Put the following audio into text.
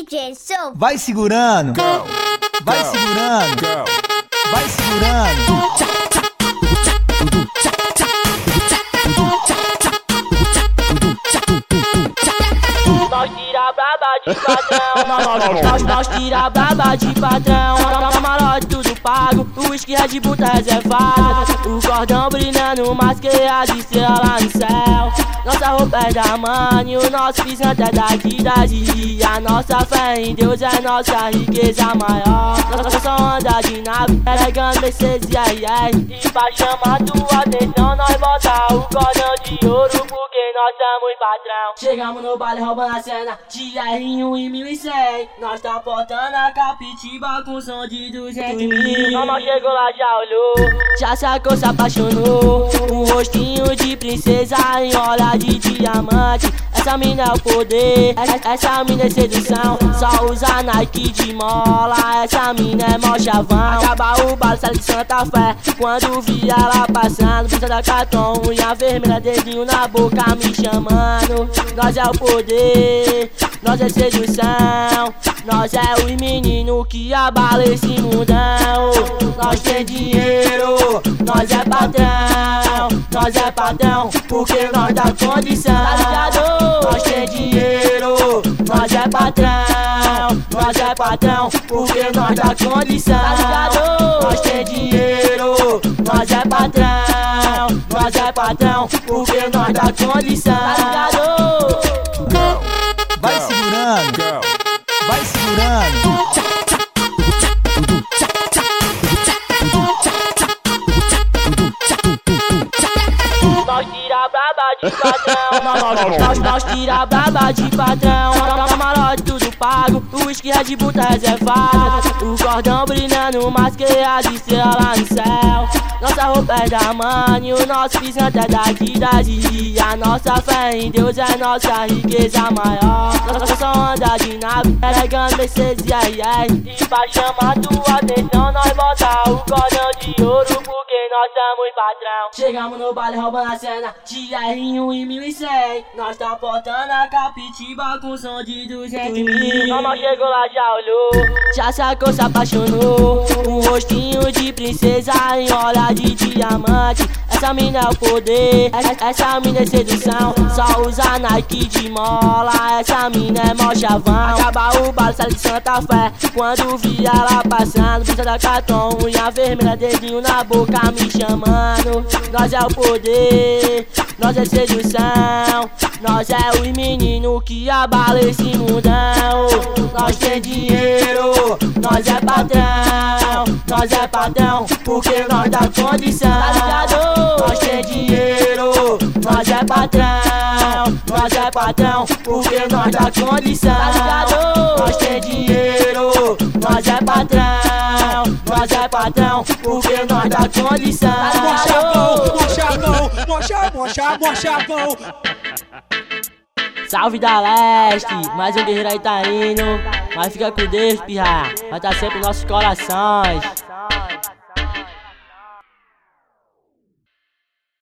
DJ Soul. Vai segurando, vai segurando, vai segurando. Nós tira braba de padrão, nós tira braba de padrão. Camarote tudo pago, o whisky Red Bull tá reservado. O cordão brilhando, mais que as estrelas lá no céu. Nossa roupa é da Mani, o nosso pisante é daqui da Gigi. A nossa fé em Deus é nossa riqueza maior. Nossa só anda de nave, pegando Mercedes e RR. E pra chamar tua atenção, nós bota o cordão de ouro, porque nós somos patrão. Chegamos no baile roubando a cena de R1 e 1100. Nós tá portando a Capitiba com som de 200 mil. Mamãe chegou lá, já olhou, já sacou, se apaixonou. Um rostinho de princesa em olhar de diamante. Essa mina é o poder, essa mina é sedução. Só usa Nike de mola, essa mina é mó chavão. Acaba o baile, sai de Santa Fé, quando vi ela passando. Pista da cartão, unha vermelha, dedinho na boca me chamando. Nós é o poder, nós é sedução. Nós é os meninos que abala esse mundão. Nós tem dinheiro, nós é patrão. Nós é patrão, porque nós dá condição. Tá ligado? Nós tem dinheiro, nós é patrão. Nós é patrão, porque nós dá condição. Tá ligado? Nós tem dinheiro, nós é patrão. Nós é patrão, porque nós dá condição. Tá ligado? Vai segurando, vai segurando. Nós tira braba de padrão, nós tira braba de padrão. Camarote tudo pago, o whisky Red Bull tá reservado. O cordão brilhando, mais que as estrelas lá no céu. Nossa roupa é da Mani, o nosso pisante é daqui da Gigi. A nossa fé em Deus é nossa riqueza maior. Nossa só anda de nave, pegando Mercedes e RR. E pra chamar tua atenção, nós bota o cordão de ouro, porque nós somos patrão. Chegamos no baile roubando a cena de R1 e 1100. Nós tá portando a Capitiba com som de 200 mil. Mamãe chegou lá, já olhou, já sacou, se apaixonou. Um rostinho de princesa em olhar de diamante. Essa mina é o poder, essa mina é sedução. Só usa Nike de mola, essa mina é mó chavão. Acaba o baile, sai de Santa Fé, quando vi ela passando. Pista da cartão, unha vermelha, dedinho na boca me chamando. Nós é o poder, nós é sedução. Nós é os meninos que abala esse mundão. Nós tem dinheiro, nós é patrão. Nós é patrão, porque nós dá condição. Tá ligado? Nós tem dinheiro, nós é patrão. Nós é patrão, porque nós dá condição. Tá ligado? Nós tem dinheiro, nós é patrão. Nós é patrão, porque nós dá condição. Tá ligado? Mochapão. Salve da Leste, mais um guerreiro aí tá indo. Mas fica com Deus, pirra, vai tá sempre em nossos corações.